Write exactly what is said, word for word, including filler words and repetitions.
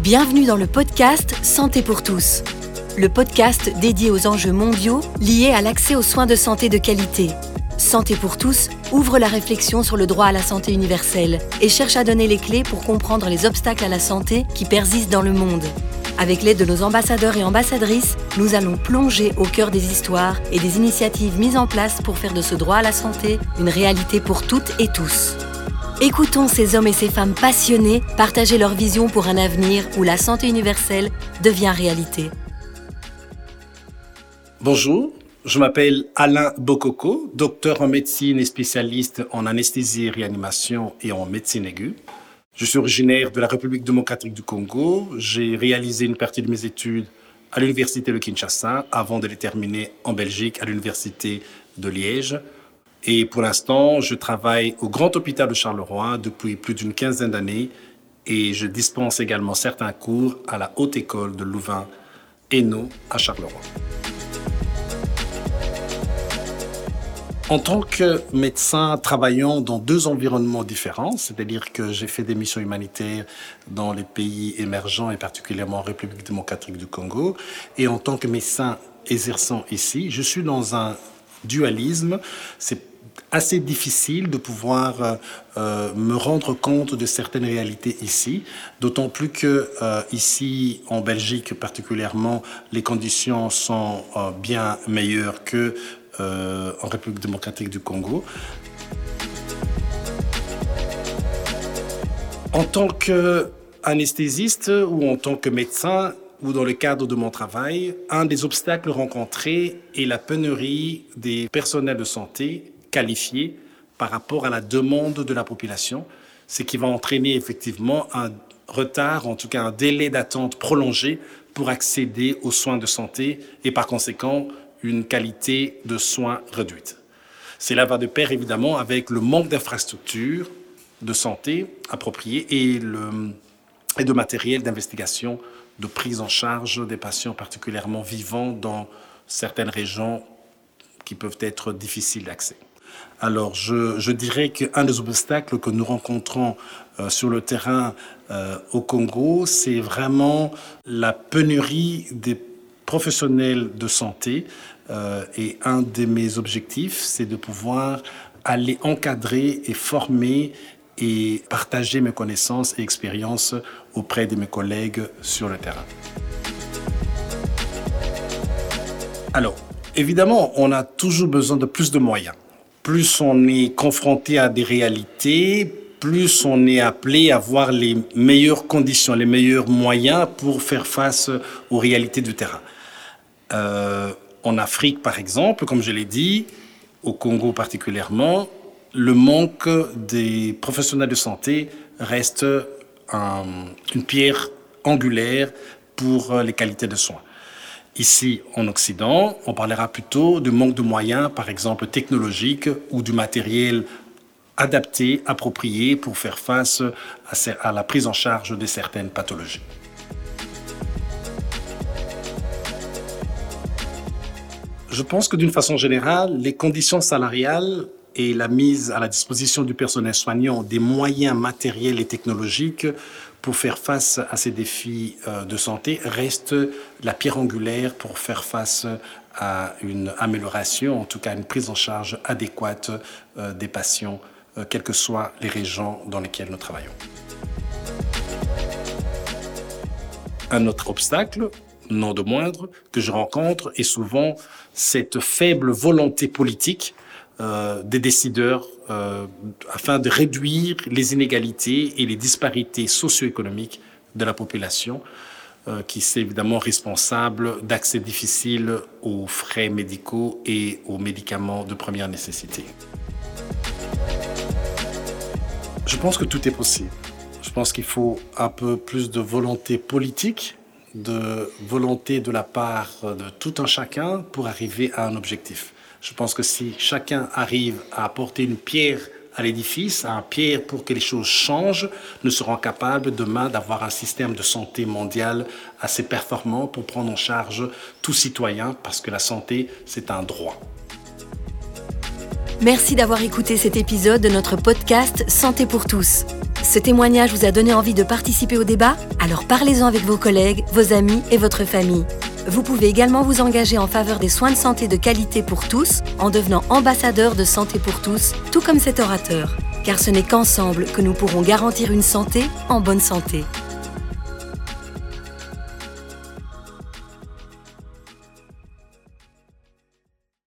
Bienvenue dans le podcast Santé pour tous. Le podcast dédié aux enjeux mondiaux liés à l'accès aux soins de santé de qualité. Santé pour tous ouvre la réflexion sur le droit à la santé universelle et cherche à donner les clés pour comprendre les obstacles à la santé qui persistent dans le monde. Avec l'aide de nos ambassadeurs et ambassadrices, nous allons plonger au cœur des histoires et des initiatives mises en place pour faire de ce droit à la santé une réalité pour toutes et tous. Écoutons ces hommes et ces femmes passionnés partager leur vision pour un avenir où la santé universelle devient réalité. Bonjour, je m'appelle Alain Bokoko, docteur en médecine et spécialiste en anesthésie et réanimation et en médecine aiguë. Je suis originaire de la République démocratique du Congo. J'ai réalisé une partie de mes études à l'université de Kinshasa avant de les terminer en Belgique à l'université de Liège. Et pour l'instant, je travaille au Grand Hôpital de Charleroi depuis plus d'une quinzaine d'années et je dispense également certains cours à la Haute École de Louvain-Hainaut à Charleroi. En tant que médecin travaillant dans deux environnements différents, c'est-à-dire que j'ai fait des missions humanitaires dans les pays émergents et particulièrement en République démocratique du Congo, et en tant que médecin exerçant ici, je suis dans un dualisme. C'est assez difficile de pouvoir euh, me rendre compte de certaines réalités ici, d'autant plus que euh, ici, en Belgique particulièrement, les conditions sont euh, bien meilleures que Euh, en République démocratique du Congo. En tant qu'anesthésiste ou en tant que médecin ou dans le cadre de mon travail, un des obstacles rencontrés est la pénurie des personnels de santé qualifiés par rapport à la demande de la population, ce qui va entraîner effectivement un retard, en tout cas un délai d'attente prolongé pour accéder aux soins de santé et par conséquent une qualité de soins réduite. Cela va de pair évidemment avec le manque d'infrastructures de santé appropriées et, le, et de matériel d'investigation, de prise en charge des patients particulièrement vivant dans certaines régions qui peuvent être difficiles d'accès. Alors, je, je dirais qu'un des obstacles que nous rencontrons euh, sur le terrain euh, au Congo, c'est vraiment la pénurie des professionnels de santé. Euh, et un de mes objectifs, c'est de pouvoir aller encadrer et former et partager mes connaissances et expériences auprès de mes collègues sur le terrain. Alors, évidemment, on a toujours besoin de plus de moyens. Plus on est confronté à des réalités, plus on est appelé à avoir les meilleures conditions, les meilleurs moyens pour faire face aux réalités du terrain. Euh, en Afrique, par exemple, comme je l'ai dit, au Congo particulièrement, le manque des professionnels de santé reste un, une pierre angulaire pour les qualités de soins. Ici, en Occident, on parlera plutôt de manque de moyens, par exemple technologiques, ou du matériel adapté, approprié pour faire face à, à la prise en charge de certaines pathologies. Je pense que d'une façon générale, les conditions salariales et la mise à la disposition du personnel soignant des moyens matériels et technologiques pour faire face à ces défis de santé restent la pierre angulaire pour faire face à une amélioration, en tout cas une prise en charge adéquate des patients, quelles que soient les régions dans lesquelles nous travaillons. Un autre obstacle, non de moindre, que je rencontre est souvent cette faible volonté politique euh, des décideurs euh, afin de réduire les inégalités et les disparités socio-économiques de la population, euh, qui est évidemment responsable d'accès difficile aux frais médicaux et aux médicaments de première nécessité. Je pense que tout est possible. Je pense qu'il faut un peu plus de volonté politique, de volonté de la part de tout un chacun pour arriver à un objectif. Je pense que si chacun arrive à apporter une pierre à l'édifice, une pierre pour que les choses changent, nous serons capables demain d'avoir un système de santé mondial assez performant pour prendre en charge tout citoyen, parce que la santé, c'est un droit. Merci d'avoir écouté cet épisode de notre podcast Santé pour tous. Ce témoignage vous a donné envie de participer au débat? Alors parlez-en avec vos collègues, vos amis et votre famille. Vous pouvez également vous engager en faveur des soins de santé de qualité pour tous en devenant ambassadeur de Santé pour tous, tout comme cet orateur. Car ce n'est qu'ensemble que nous pourrons garantir une santé en bonne santé.